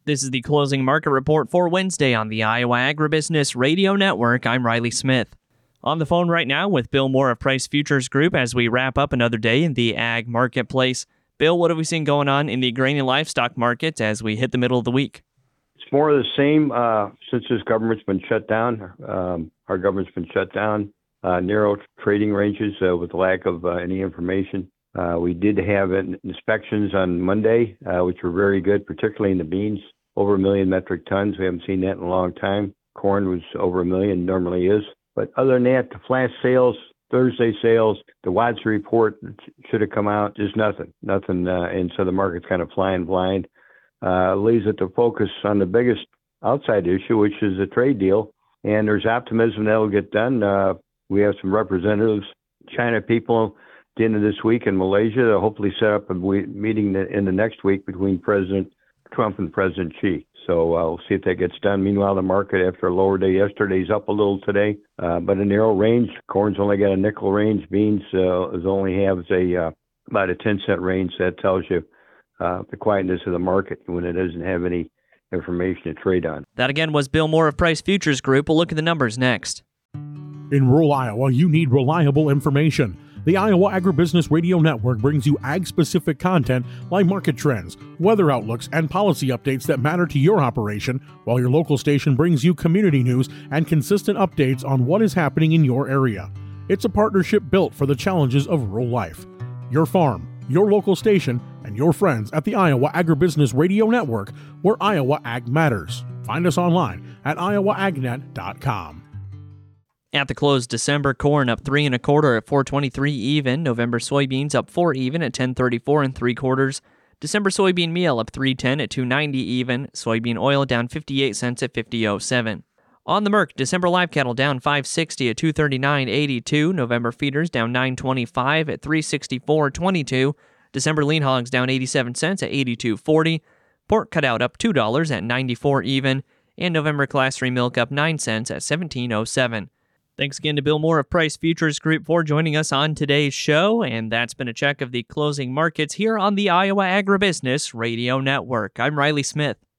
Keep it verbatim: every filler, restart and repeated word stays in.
This is the closing market report for Wednesday on the Iowa Agribusiness Radio Network. I'm Riley Smith. On the phone right now with Bill Moore of Price Futures Group as we wrap up another day in the ag marketplace. Bill, what have we seen going on in the grain and livestock market as we hit the middle of the week? It's more of the same uh, since this government's been shut down. Um, our government's been shut down. Uh, narrow trading ranges uh, with lack of uh, any information. Uh, we did have inspections on Monday, uh, which were very good, particularly in the beans. Over a million metric tons. We haven't seen that in a long time. Corn was over a million, normally is. But other than that, the flash sales, Thursday sales, the Watson report should have come out. Just nothing, nothing. Uh, and so the market's kind of flying blind. Uh, leaves it to focus on the biggest outside issue, which is the trade deal. And there's optimism that will get done. Uh, we have some representatives, China people, at the end of this week in Malaysia. They'll hopefully set up a meeting in the next week between President Trump and President Xi. So uh, we'll see if that gets done. Meanwhile, the market, after a lower day yesterday, is up a little today, uh, but a narrow range. Corn's only got a nickel range. Beans uh, is only has a uh, about a ten cent range. That tells you uh, the quietness of the market when it doesn't have any information to trade on. That again was Bill Moore of Price Futures Group. We'll look at the numbers next. In rural Iowa, you need reliable information. The Iowa Agribusiness Radio Network brings you ag-specific content like market trends, weather outlooks, and policy updates that matter to your operation, while your local station brings you community news and consistent updates on what is happening in your area. It's a partnership built for the challenges of rural life. Your farm, your local station, and your friends at the Iowa Agribusiness Radio Network, where Iowa Ag matters. Find us online at iowa agnet dot com. At the close, December corn up three and a quarter at four twenty-three even. November soybeans up four even at ten thirty-four and three quarters. December soybean meal up three ten at two ninety even. Soybean oil down fifty-eight cents at fifty oh seven. On the Merc, December live cattle down five sixty at two thirty-nine eighty-two. November feeders down nine twenty-five at three sixty-four twenty-two. December lean hogs down eighty-seven cents at eighty-two forty. Pork cutout up two dollars at ninety-four even. And November class three milk up nine cents at seventeen oh seven. Thanks again to Bill Moore of Price Futures Group for joining us on today's show, and that's been a check of the closing markets here on the Iowa Agribusiness Radio Network. I'm Riley Smith.